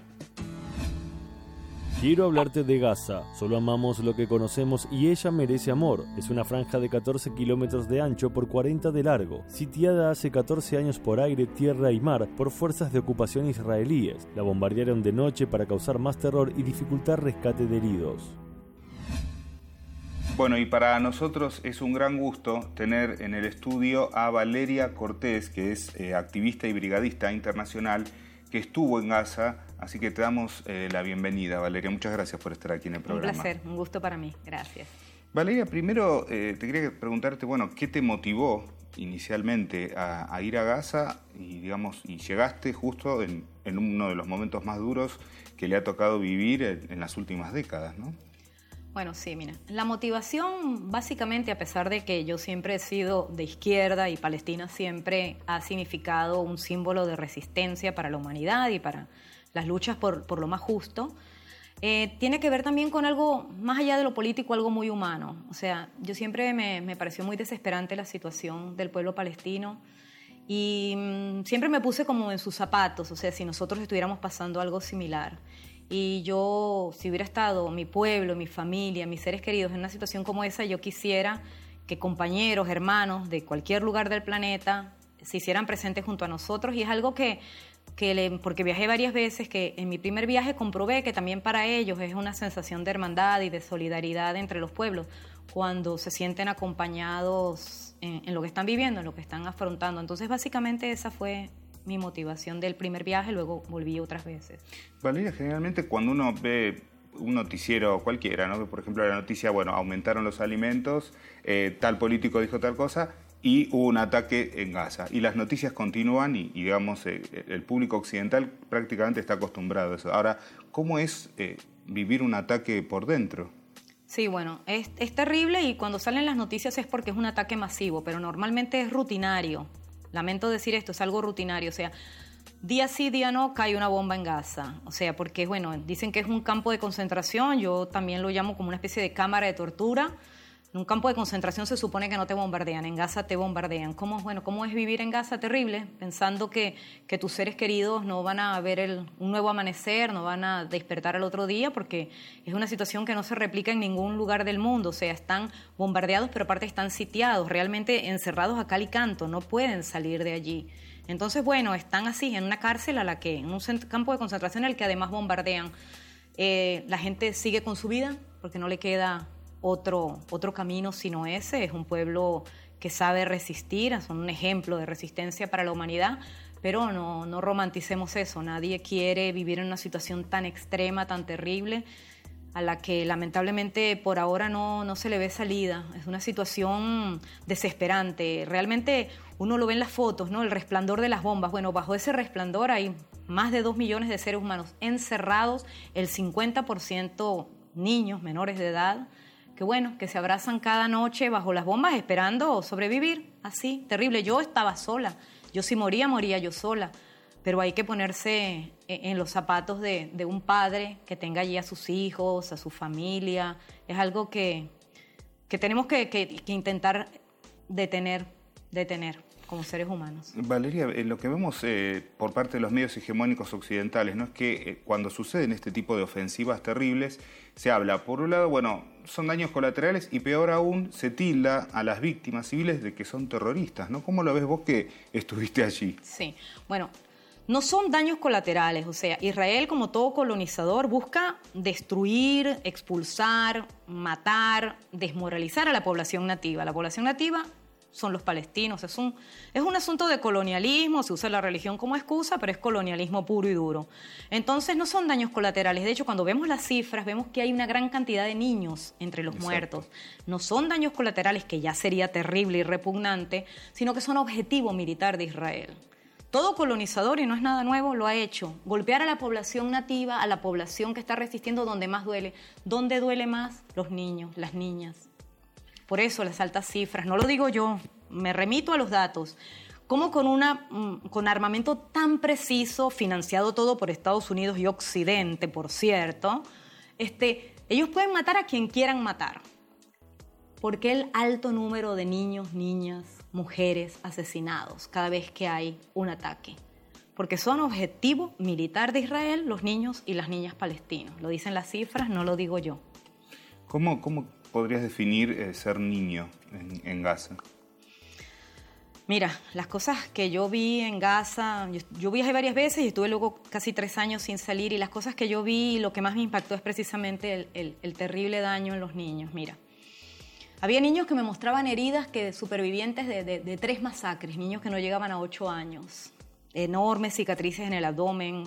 Speaker 5: Quiero hablarte de Gaza. Solo amamos lo que conocemos y ella merece amor. Es una franja de 14 kilómetros de ancho por 40 de largo, sitiada hace 14 años por aire, tierra y mar por fuerzas de ocupación israelíes. La bombardearon de noche para causar más terror y dificultar rescate de heridos.
Speaker 15: Bueno, y para nosotros es un gran gusto tener en el estudio a Valeria Cortés, que es activista y brigadista internacional, que estuvo en Gaza, así que te damos la bienvenida, Valeria. Muchas gracias por estar aquí en el programa.
Speaker 24: Un placer, un gusto para mí. Gracias.
Speaker 15: Valeria, primero te quería preguntarte, bueno, ¿qué te motivó inicialmente a ir a Gaza? Y llegaste justo en uno de los momentos más duros que le ha tocado vivir en las últimas décadas, ¿no?
Speaker 24: Bueno, sí, mira, la motivación básicamente, a pesar de que yo siempre he sido de izquierda y Palestina siempre ha significado un símbolo de resistencia para la humanidad y para las luchas por lo más justo, tiene que ver también con algo más allá de lo político, algo muy humano. O sea, yo siempre me pareció muy desesperante la situación del pueblo palestino y siempre me puse como en sus zapatos, o sea, si nosotros estuviéramos pasando algo similar. Y yo, si hubiera estado mi pueblo, mi familia, mis seres queridos en una situación como esa, yo quisiera que compañeros, hermanos de cualquier lugar del planeta se hicieran presentes junto a nosotros. Y es algo porque viajé varias veces, que en mi primer viaje comprobé que también para ellos es una sensación de hermandad y de solidaridad entre los pueblos cuando se sienten acompañados en lo que están viviendo, en lo que están afrontando. Entonces, básicamente esa fue mi motivación del primer viaje, luego volví otras veces.
Speaker 15: Valeria, generalmente cuando uno ve un noticiero cualquiera, ¿no? Por ejemplo, la noticia, bueno, aumentaron los alimentos, tal político dijo tal cosa y hubo un ataque en Gaza. Y las noticias continúan y digamos, el público occidental prácticamente está acostumbrado a eso. Ahora, ¿cómo es vivir un ataque por dentro?
Speaker 24: Sí, bueno, es terrible y cuando salen las noticias es porque es un ataque masivo, pero normalmente es rutinario. Lamento decir esto, es algo rutinario, o sea, día sí, día no, cae una bomba en Gaza. O sea, porque, bueno, dicen que es un campo de concentración, yo también lo llamo como una especie de cámara de tortura. En un campo de concentración se supone que no te bombardean, en Gaza te bombardean. ¿Cómo es vivir en Gaza? Terrible, pensando que tus seres queridos no van a ver un nuevo amanecer, no van a despertar al otro día, porque es una situación que no se replica en ningún lugar del mundo. O sea, están bombardeados, pero aparte están sitiados, realmente encerrados a cal y canto, no pueden salir de allí. Entonces, bueno, están así, en una cárcel en un campo de concentración en el que además bombardean. La gente sigue con su vida porque no le queda otro camino sino ese. Es un pueblo que sabe resistir, son un ejemplo de resistencia para la humanidad, pero no romanticemos eso. Nadie quiere vivir en una situación tan extrema, tan terrible. a la que lamentablemente por ahora no se le ve salida. Es una situación desesperante. Realmente uno lo ve en las fotos, ¿no? El resplandor de las bombas. Bueno, bajo ese resplandor hay más de 2 millones de seres humanos encerrados, el 50% niños menores de edad, que se abrazan cada noche bajo las bombas esperando sobrevivir. Así, terrible. Yo estaba sola. Yo si moría yo sola. Pero hay que ponerse en los zapatos de un padre que tenga allí a sus hijos, a su familia. Es algo que tenemos que intentar detener como seres humanos.
Speaker 15: Valeria, lo que vemos por parte de los medios hegemónicos occidentales, ¿no?, es que cuando suceden este tipo de ofensivas terribles, se habla, por un lado, bueno, son daños colaterales y peor aún, se tilda a las víctimas civiles de que son terroristas, ¿no? ¿Cómo lo ves vos que estuviste allí?
Speaker 24: Sí, bueno, no son daños colaterales, o sea, Israel, como todo colonizador, busca destruir, expulsar, matar, desmoralizar a la población nativa. La población nativa son los palestinos. Es un asunto de colonialismo, se usa la religión como excusa, pero es colonialismo puro y duro. Entonces no son daños colaterales. De hecho, cuando vemos las cifras, vemos que hay una gran cantidad de niños entre los muertos. No son daños colaterales, que ya sería terrible y repugnante, sino que son objetivo militar de Israel. Todo colonizador, y no es nada nuevo, lo ha hecho. Golpear a la población nativa, a la población que está resistiendo donde más duele. ¿Dónde duele más? Los niños, las niñas. Por eso las altas cifras, no lo digo yo, me remito a los datos. ¿Cómo con armamento tan preciso, financiado todo por Estados Unidos y Occidente, por cierto, ellos pueden matar a quien quieran matar? ¿Por qué el alto número de niños, niñas, mujeres asesinados cada vez que hay un ataque? Porque son objetivo militar de Israel los niños y las niñas palestinos. Lo dicen las cifras, no lo digo yo.
Speaker 15: ¿Cómo podrías definir ser niño en Gaza?
Speaker 24: Mira, las cosas que yo vi en Gaza, yo viajé varias veces y estuve luego casi 3 años sin salir, y las cosas que yo vi, lo que más me impactó es precisamente el terrible daño en los niños. Mira, había niños que me mostraban heridas supervivientes de 3 masacres, niños que no llegaban a 8 años, enormes cicatrices en el abdomen.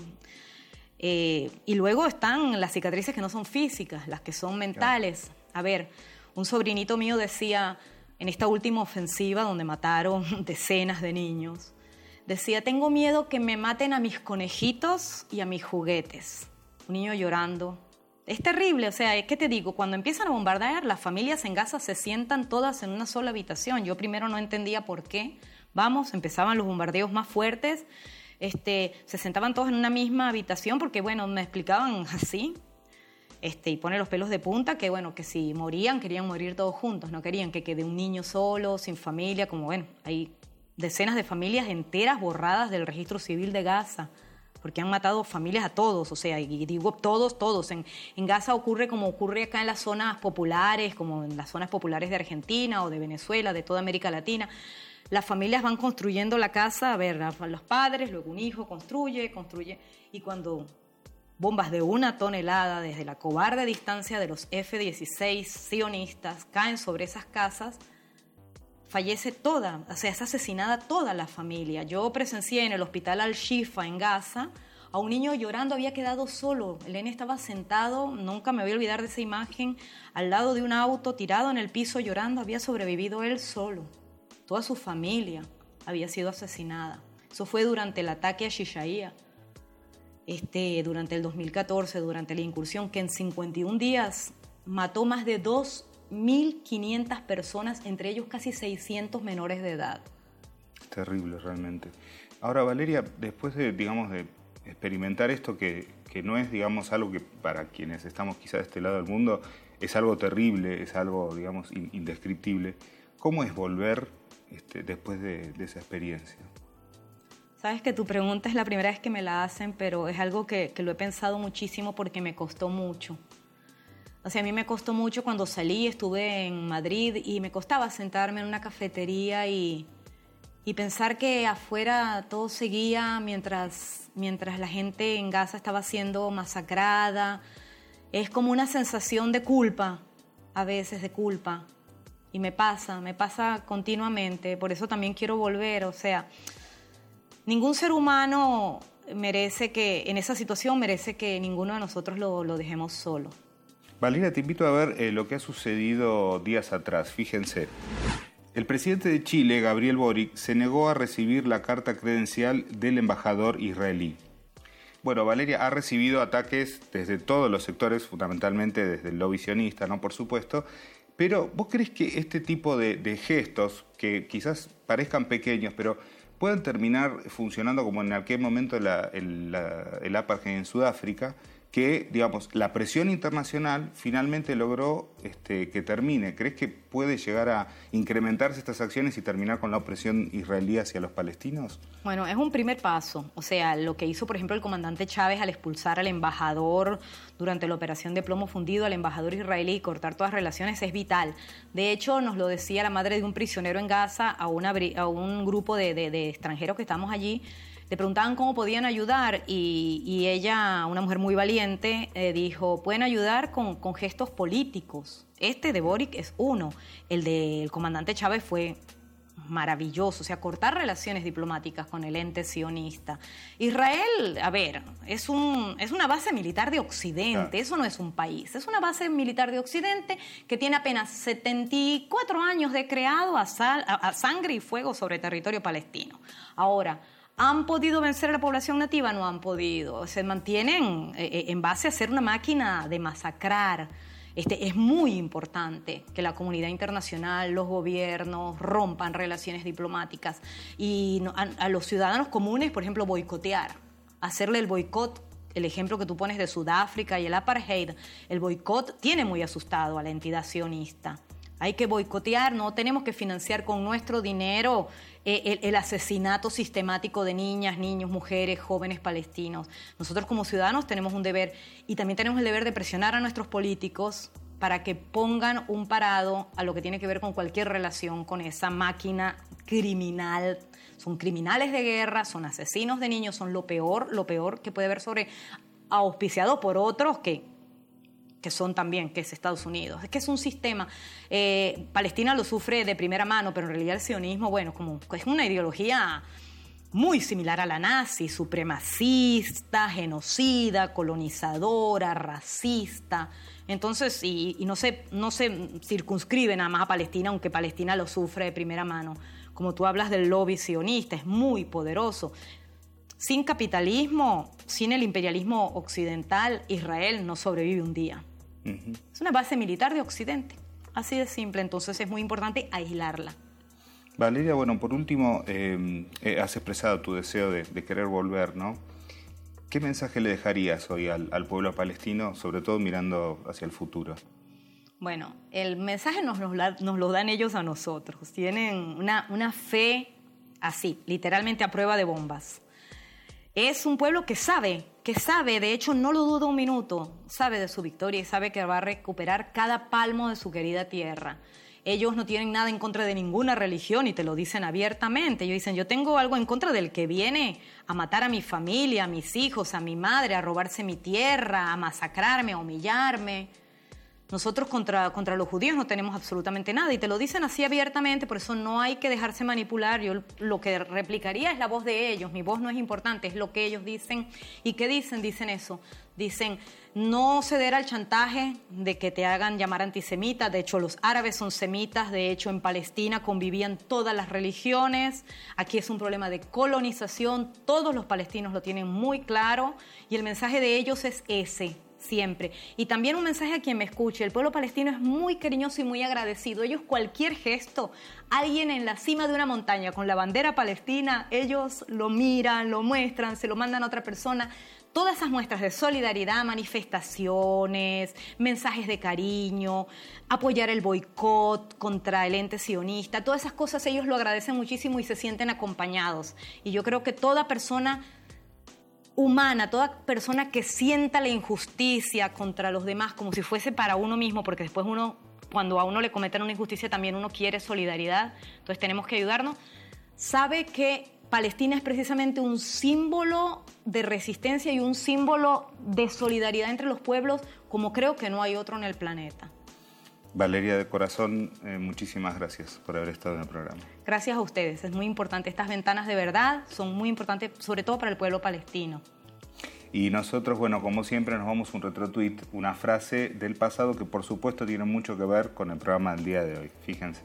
Speaker 24: Y luego están las cicatrices que no son físicas, las que son mentales. A ver, un sobrinito mío decía, en esta última ofensiva donde mataron decenas de niños, decía, tengo miedo que me maten a mis conejitos y a mis juguetes. Un niño llorando. Es terrible, o sea, ¿qué te digo? Cuando empiezan a bombardear, las familias en Gaza se sientan todas en una sola habitación. Yo primero no entendía por qué. Empezaban los bombardeos más fuertes. Se sentaban todos en una misma habitación porque, bueno, me explicaban así. Y pone los pelos de punta que, bueno, que si morían, querían morir todos juntos. No querían que quede un niño solo, sin familia, como, bueno, hay decenas de familias enteras borradas del registro civil de Gaza, porque han matado familias a todos, o sea, y digo todos. En Gaza ocurre como ocurre acá en las zonas populares, como en las zonas populares de Argentina o de Venezuela, de toda América Latina. Las familias van construyendo la casa, a ver, los padres, luego un hijo construye, y cuando bombas de 1 tonelada desde la cobarde distancia de los F-16 sionistas caen sobre esas casas, fallece toda, o sea, es asesinada toda la familia. Yo presencié en el hospital Al-Shifa en Gaza a un niño llorando, había quedado solo. El nene estaba sentado, nunca me voy a olvidar de esa imagen, al lado de un auto, tirado en el piso llorando, había sobrevivido él solo. Toda su familia había sido asesinada. Eso fue durante el ataque a Shishaia, durante el 2014, durante la incursión, que en 51 días mató más de 2.500 personas, entre ellos casi 600 menores de edad.
Speaker 15: Es terrible realmente. Ahora, Valeria, después de experimentar esto, que no es, digamos, algo que para quienes estamos quizá de este lado del mundo, es algo terrible, es algo, digamos, indescriptible, ¿cómo es volver después de esa experiencia?
Speaker 24: Sabes que tu pregunta es la primera vez que me la hacen, pero es algo que lo he pensado muchísimo porque me costó mucho. O sea, a mí me costó mucho cuando salí, estuve en Madrid y me costaba sentarme en una cafetería y pensar que afuera todo seguía mientras la gente en Gaza estaba siendo masacrada. Es como una sensación de culpa, a veces de culpa. Y me pasa continuamente, por eso también quiero volver, o sea, ningún ser humano merece que, en esa situación, merece que ninguno de nosotros lo dejemos solo.
Speaker 15: Valeria, te invito a ver lo que ha sucedido días atrás. Fíjense. El presidente de Chile, Gabriel Boric, se negó a recibir la carta credencial del embajador israelí. Bueno, Valeria, ha recibido ataques desde todos los sectores, fundamentalmente desde el lobby sionista, ¿no? Por supuesto. Pero, ¿vos crees que este tipo de gestos, que quizás parezcan pequeños, pero puedan terminar funcionando como en aquel momento el apartheid en Sudáfrica, que, digamos, la presión internacional finalmente logró que termine? ¿Crees que puede llegar a incrementarse estas acciones y terminar con la opresión israelí hacia los palestinos?
Speaker 24: Bueno, es un primer paso. O sea, lo que hizo, por ejemplo, el comandante Chávez al expulsar al embajador durante la operación de plomo fundido, al embajador israelí, y cortar todas relaciones, es vital. De hecho, nos lo decía la madre de un prisionero en Gaza a un grupo de extranjeros que estamos allí. Le preguntaban cómo podían ayudar y ella, una mujer muy valiente, dijo, pueden ayudar con gestos políticos. Este de Boric es uno. El del comandante Chávez fue maravilloso, o sea, cortar relaciones diplomáticas con el ente sionista. Israel, a ver, es una base militar de Occidente, eso no es un país, es una base militar de Occidente que tiene apenas 74 años de creado a sangre y fuego sobre territorio palestino. Ahora, ¿han podido vencer a la población nativa? No han podido. Se mantienen en base a ser una máquina de masacrar. Es muy importante que la comunidad internacional, los gobiernos rompan relaciones diplomáticas y a los ciudadanos comunes, por ejemplo, boicotear, hacerle el boicot. El ejemplo que tú pones de Sudáfrica y el apartheid, el boicot tiene muy asustado a la entidad sionista. Hay que boicotear, no tenemos que financiar con nuestro dinero el asesinato sistemático de niñas, niños, mujeres, jóvenes palestinos. Nosotros como ciudadanos tenemos un deber y también tenemos el deber de presionar a nuestros políticos para que pongan un parado a lo que tiene que ver con cualquier relación con esa máquina criminal. Son criminales de guerra, son asesinos de niños, son lo peor que puede haber auspiciado por otros que son también, que es Estados Unidos. Es que es un sistema, Palestina lo sufre de primera mano, pero en realidad el sionismo, bueno, es una ideología muy similar a la nazi, supremacista, genocida, colonizadora, racista. Entonces, y no se circunscribe nada más a Palestina, aunque Palestina lo sufre de primera mano. Como tú hablas del lobby sionista, es muy poderoso. Sin capitalismo, sin el imperialismo occidental, Israel no sobrevive un día. Es una base militar de Occidente, así de simple, entonces es muy importante aislarla.
Speaker 15: Valeria, bueno, por último, has expresado tu deseo de querer volver, ¿no? ¿Qué mensaje le dejarías hoy al pueblo palestino, sobre todo mirando hacia el futuro?
Speaker 24: Bueno, el mensaje nos lo dan ellos a nosotros. Tienen una fe así, literalmente a prueba de bombas. Es un pueblo que sabe, de hecho no lo duda un minuto, sabe de su victoria y sabe que va a recuperar cada palmo de su querida tierra. Ellos no tienen nada en contra de ninguna religión y te lo dicen abiertamente. Ellos dicen, yo tengo algo en contra del que viene a matar a mi familia, a mis hijos, a mi madre, a robarse mi tierra, a masacrarme, a humillarme. Nosotros contra los judíos no tenemos absolutamente nada y te lo dicen así abiertamente, por eso no hay que dejarse manipular. Yo lo que replicaría es la voz de ellos, mi voz no es importante, es lo que ellos dicen. ¿Y qué dicen? Dicen eso, dicen no ceder al chantaje de que te hagan llamar antisemita. De hecho, los árabes son semitas, de hecho en Palestina convivían todas las religiones, aquí es un problema de colonización, todos los palestinos lo tienen muy claro y el mensaje de ellos es ese. Siempre. Y también un mensaje a quien me escuche. El pueblo palestino es muy cariñoso y muy agradecido. Ellos cualquier gesto, alguien en la cima de una montaña con la bandera palestina, ellos lo miran, lo muestran, se lo mandan a otra persona. Todas esas muestras de solidaridad, manifestaciones, mensajes de cariño, apoyar el boicot contra el ente sionista, todas esas cosas ellos lo agradecen muchísimo y se sienten acompañados. Y yo creo que toda persona humana, toda persona que sienta la injusticia contra los demás como si fuese para uno mismo, porque después cuando a uno le cometen una injusticia también uno quiere solidaridad, entonces tenemos que ayudarnos, sabe que Palestina es precisamente un símbolo de resistencia y un símbolo de solidaridad entre los pueblos como creo que no hay otro en el planeta.
Speaker 15: Valeria, de corazón, muchísimas gracias por haber estado en el programa.
Speaker 24: Gracias a ustedes, es muy importante. Estas ventanas de verdad son muy importantes, sobre todo para el pueblo palestino.
Speaker 15: Y nosotros, bueno, como siempre nos vamos a un retro-tweet, una frase del pasado que por supuesto tiene mucho que ver con el programa del día de hoy. Fíjense.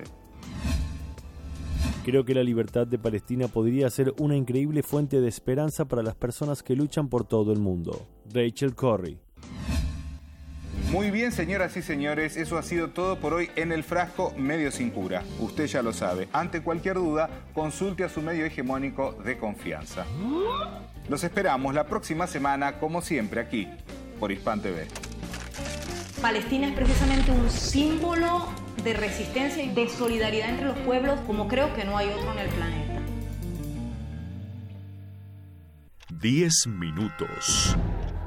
Speaker 5: Creo que la libertad de Palestina podría ser una increíble fuente de esperanza para las personas que luchan por todo el mundo. Rachel Corrie.
Speaker 15: Muy bien, señoras y señores, eso ha sido todo por hoy en El Frasco Medio Sin Cura. Usted ya lo sabe. Ante cualquier duda, consulte a su medio hegemónico de confianza. Los esperamos la próxima semana, como siempre, aquí, por Hispan TV.
Speaker 24: Palestina es precisamente un símbolo de resistencia y de solidaridad entre los pueblos, como creo que no hay otro en el planeta.
Speaker 1: 10 minutos.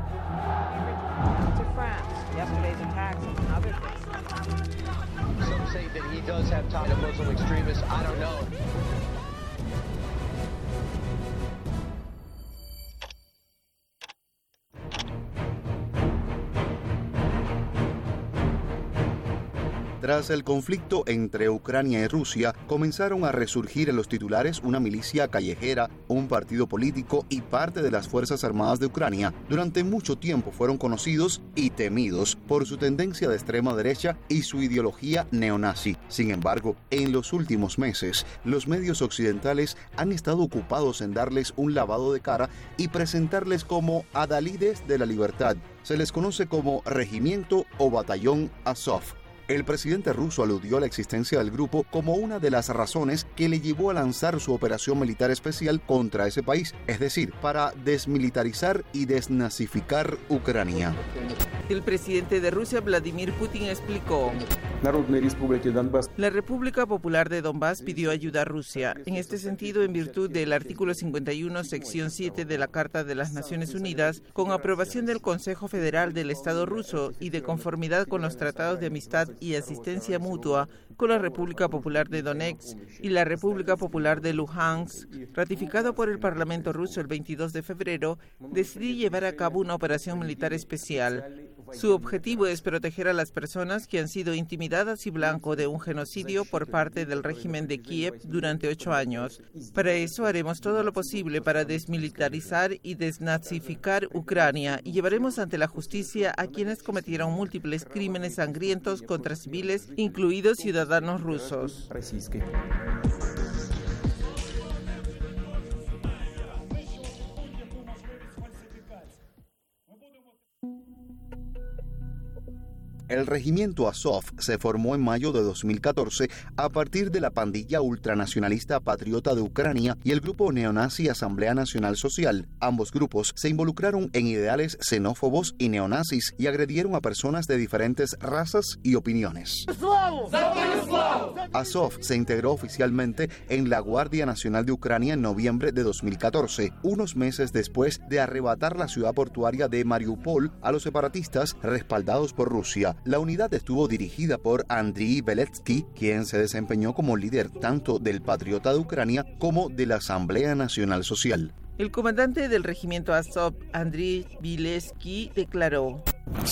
Speaker 2: Some say that he does have ties to Muslim extremists. I don't know.
Speaker 3: Tras el conflicto entre Ucrania y Rusia, comenzaron a resurgir en los titulares una milicia callejera, un partido político y parte de las Fuerzas Armadas de Ucrania. Durante mucho tiempo fueron conocidos y temidos por su tendencia de extrema derecha y su ideología neonazi. Sin embargo, en los últimos meses, los medios occidentales han estado ocupados en darles un lavado de cara y presentarles como adalides de la libertad. Se les conoce como Regimiento o Batallón Azov. El presidente ruso aludió a la existencia del grupo como una de las razones que le llevó a lanzar su operación militar especial contra ese país, es decir, para desmilitarizar y desnazificar Ucrania.
Speaker 4: El presidente de Rusia, Vladimir Putin, explicó: la República Popular de Donbass pidió ayuda a Rusia. En este sentido, en virtud del artículo 51, sección 7 de la Carta de las Naciones Unidas, con aprobación del Consejo Federal del Estado ruso y de conformidad con los tratados de amistad y asistencia mutua con la República Popular de Donetsk y la República Popular de Luhansk, ratificado por el Parlamento ruso el 22 de febrero, decidí llevar a cabo una operación militar especial. Su objetivo es proteger a las personas que han sido intimidadas y blanco de un genocidio por parte del régimen de Kiev durante 8 años. Para eso haremos todo lo posible para desmilitarizar y desnazificar Ucrania y llevaremos ante la justicia a quienes cometieron múltiples crímenes sangrientos contra civiles, incluidos ciudadanos rusos.
Speaker 3: El regimiento Azov se formó en mayo de 2014 a partir de la pandilla ultranacionalista Patriota de Ucrania y el grupo neonazi Asamblea Nacional Social. Ambos grupos se involucraron en ideales xenófobos y neonazis y agredieron a personas de diferentes razas y opiniones. Azov se integró oficialmente en la Guardia Nacional de Ucrania en noviembre de 2014, unos meses después de arrebatar la ciudad portuaria de Mariupol a los separatistas respaldados por Rusia. La unidad estuvo dirigida por Andriy Beletsky, quien se desempeñó como líder tanto del Patriota de Ucrania como de la Asamblea Nacional Social.
Speaker 4: El comandante del regimiento Azov, Andriy Beletsky, declaró: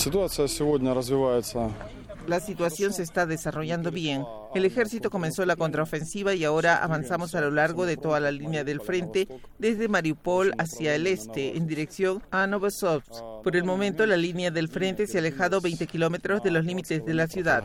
Speaker 4: la situación se está desarrollando bien. El ejército comenzó la contraofensiva y ahora avanzamos a lo largo de toda la línea del frente, desde Mariupol hacia el este, en dirección a Novosibirsk. Por el momento, la línea del frente se ha alejado 20 kilómetros de los límites de la ciudad.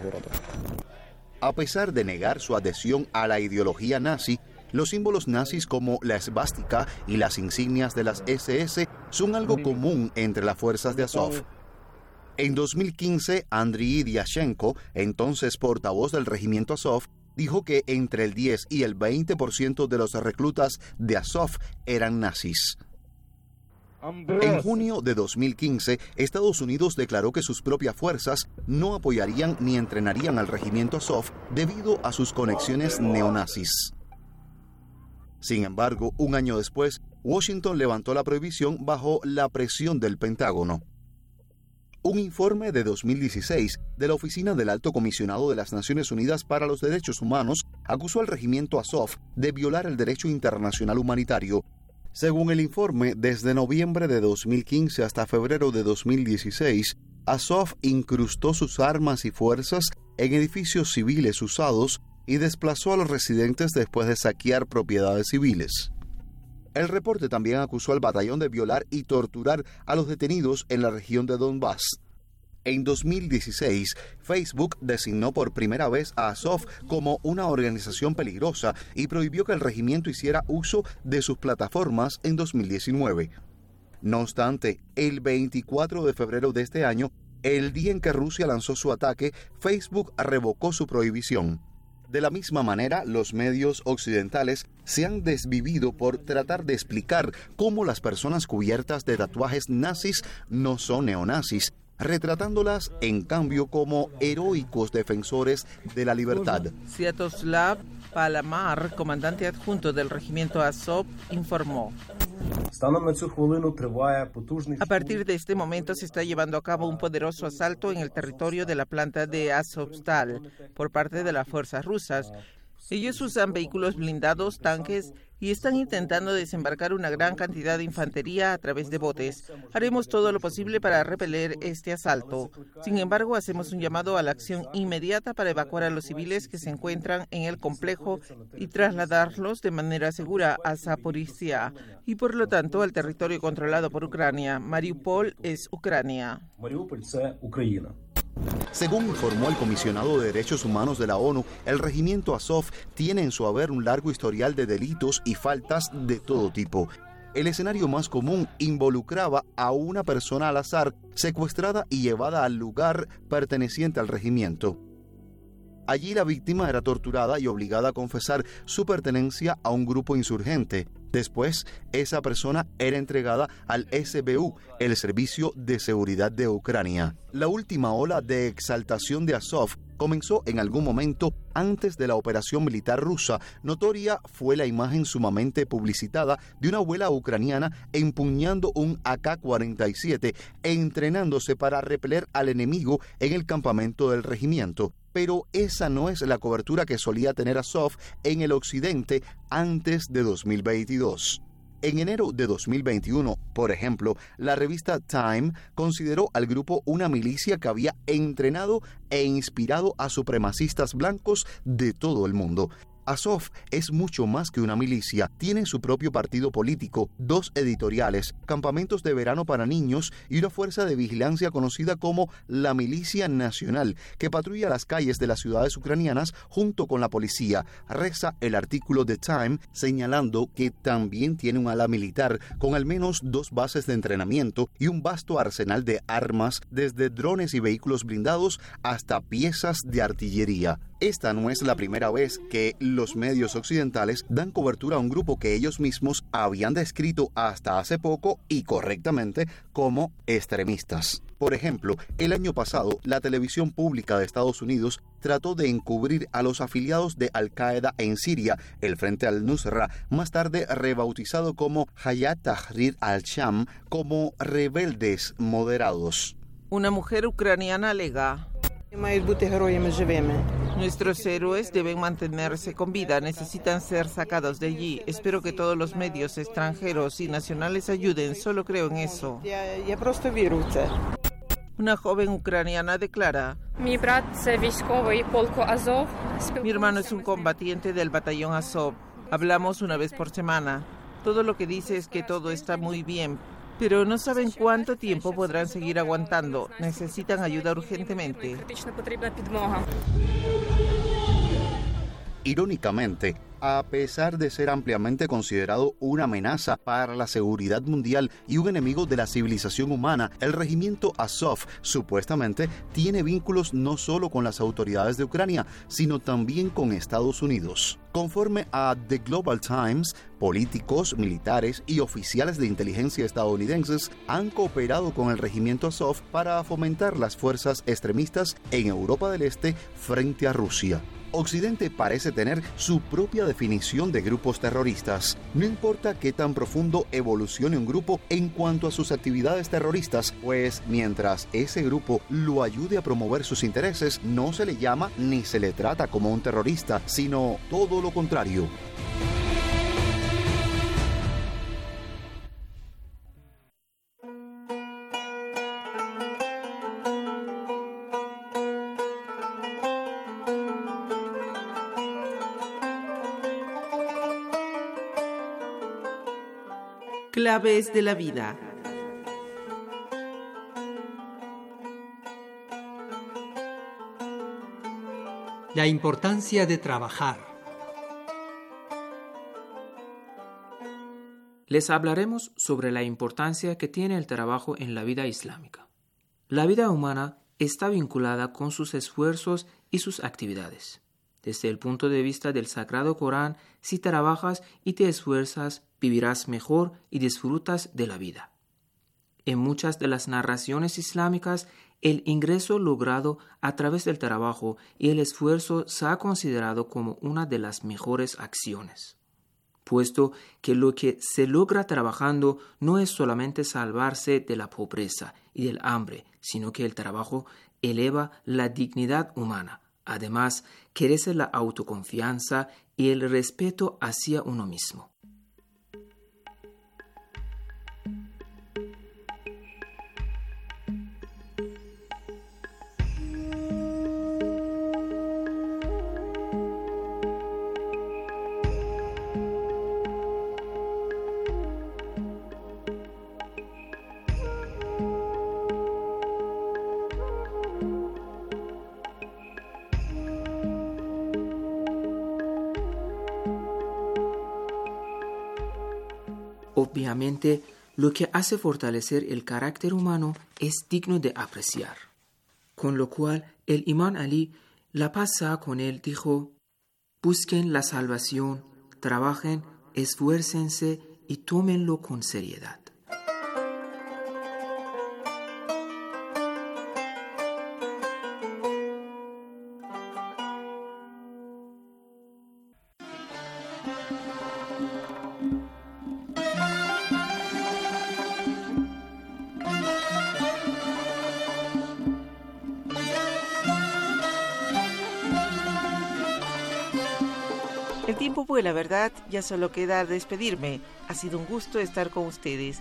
Speaker 3: A pesar de negar su adhesión a la ideología nazi, los símbolos nazis como la esvástica y las insignias de las SS son algo común entre las fuerzas de Azov. En 2015, Andriy Dyachenko, entonces portavoz del regimiento Azov, dijo que entre el 10 y el 20% de los reclutas de Azov eran nazis. En junio de 2015, Estados Unidos declaró que sus propias fuerzas no apoyarían ni entrenarían al regimiento Azov debido a sus conexiones neonazis. Sin embargo, un año después, Washington levantó la prohibición bajo la presión del Pentágono. Un informe de 2016 de la Oficina del Alto Comisionado de las Naciones Unidas para los Derechos Humanos acusó al regimiento Azov de violar el derecho internacional humanitario. Según el informe, desde noviembre de 2015 hasta febrero de 2016, Azov incrustó sus armas y fuerzas en edificios civiles usados y desplazó a los residentes después de saquear propiedades civiles. El reporte también acusó al batallón de violar y torturar a los detenidos en la región de Donbass. En 2016, Facebook designó por primera vez a Azov como una organización peligrosa y prohibió que el regimiento hiciera uso de sus plataformas en 2019. No obstante, el 24 de febrero de este año, el día en que Rusia lanzó su ataque, Facebook revocó su prohibición. De la misma manera, los medios occidentales se han desvivido por tratar de explicar cómo las personas cubiertas de tatuajes nazis no son neonazis, retratándolas en cambio como heroicos defensores de la libertad.
Speaker 4: Sviatoslav Palamar, comandante adjunto del regimiento Azov, informó: a partir de este momento se está llevando a cabo un poderoso asalto en el territorio de la planta de Azovstal por parte de las fuerzas rusas. Ellos usan vehículos blindados, tanques y están intentando desembarcar una gran cantidad de infantería a través de botes. Haremos todo lo posible para repeler este asalto. Sin embargo, hacemos un llamado a la acción inmediata para evacuar a los civiles que se encuentran en el complejo y trasladarlos de manera segura a Zaporizhia y, por lo tanto, al territorio controlado por Ucrania. Mariupol es Ucrania.
Speaker 3: Según informó el comisionado de Derechos Humanos de la ONU, el regimiento Azov tiene en su haber un largo historial de delitos y faltas de todo tipo. El escenario más común involucraba a una persona al azar secuestrada y llevada al lugar perteneciente al regimiento. Allí la víctima era torturada y obligada a confesar su pertenencia a un grupo insurgente. Después, esa persona era entregada al SBU, el Servicio de Seguridad de Ucrania. La última ola de exaltación de Azov comenzó en algún momento antes de la operación militar rusa. Notoria fue la imagen sumamente publicitada de una abuela ucraniana empuñando un AK-47 e entrenándose para repeler al enemigo en el campamento del regimiento. Pero esa no es la cobertura que solía tener Azov en el occidente antes de 2022. En enero de 2021, por ejemplo, la revista Time consideró al grupo una milicia que había entrenado e inspirado a supremacistas blancos de todo el mundo. Azov es mucho más que una milicia, tiene su propio partido político, 2 editoriales, campamentos de verano para niños y una fuerza de vigilancia conocida como la Milicia Nacional, que patrulla las calles de las ciudades ucranianas junto con la policía. Reza el artículo de Time señalando que también tiene un ala militar con al menos 2 bases de entrenamiento y un vasto arsenal de armas, desde drones y vehículos blindados hasta piezas de artillería. Esta no es la primera vez que los medios occidentales dan cobertura a un grupo que ellos mismos habían descrito hasta hace poco y correctamente como extremistas. Por ejemplo, el año pasado, la televisión pública de Estados Unidos trató de encubrir a los afiliados de Al-Qaeda en Siria, el Frente al-Nusra, más tarde rebautizado como Hayat Tahrir al-Sham, como rebeldes moderados.
Speaker 4: Una mujer ucraniana alega: nuestros héroes deben mantenerse con vida, necesitan ser sacados de allí. Espero que todos los medios extranjeros y nacionales ayuden, solo creo en eso. Una joven ucraniana declara: mi hermano es un combatiente del batallón Azov. Hablamos una vez por semana. Todo lo que dice es que todo está muy bien, pero no saben cuánto tiempo podrán seguir aguantando. Necesitan ayuda urgentemente.
Speaker 3: Irónicamente, a pesar de ser ampliamente considerado una amenaza para la seguridad mundial y un enemigo de la civilización humana, el regimiento Azov supuestamente tiene vínculos no solo con las autoridades de Ucrania, sino también con Estados Unidos. Conforme a The Global Times, políticos, militares y oficiales de inteligencia estadounidenses han cooperado con el regimiento Azov para fomentar las fuerzas extremistas en Europa del Este frente a Rusia. Occidente parece tener su propia definición de grupos terroristas. No importa qué tan profundo evolucione un grupo en cuanto a sus actividades terroristas, pues mientras ese grupo lo ayude a promover sus intereses, no se le llama ni se le trata como un terrorista, sino todo lo contrario.
Speaker 4: Claves de la vida.
Speaker 6: La importancia de trabajar.
Speaker 7: Les hablaremos sobre la importancia que tiene el trabajo en la vida islámica. La vida humana está vinculada con sus esfuerzos y sus actividades. Desde el punto de vista del Sagrado Corán, si trabajas y te esfuerzas, vivirás mejor y disfrutas de la vida. En muchas de las narraciones islámicas, el ingreso logrado a través del trabajo y el esfuerzo se ha considerado como una de las mejores acciones, puesto que lo que se logra trabajando no es solamente salvarse de la pobreza y del hambre, sino que el trabajo eleva la dignidad humana. Además, crece la autoconfianza y el respeto hacia uno mismo. Obviamente, lo que hace fortalecer el carácter humano es digno de apreciar. Con lo cual, el imán Ali, la paz sea con él, dijo: busquen la salvación, trabajen, esfuércense y tómenlo con seriedad.
Speaker 4: El tiempo vuela, ¿verdad? Ya solo queda despedirme. Ha sido un gusto estar con ustedes.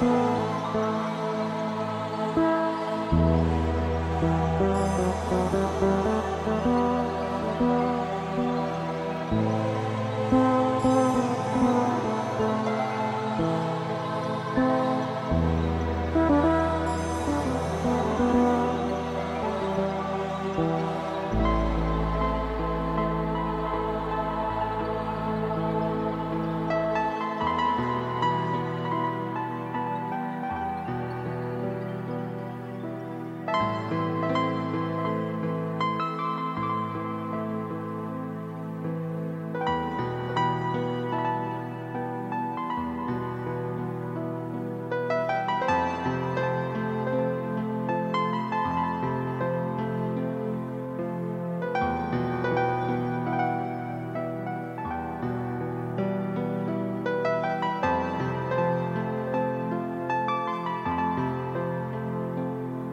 Speaker 8: Thank you.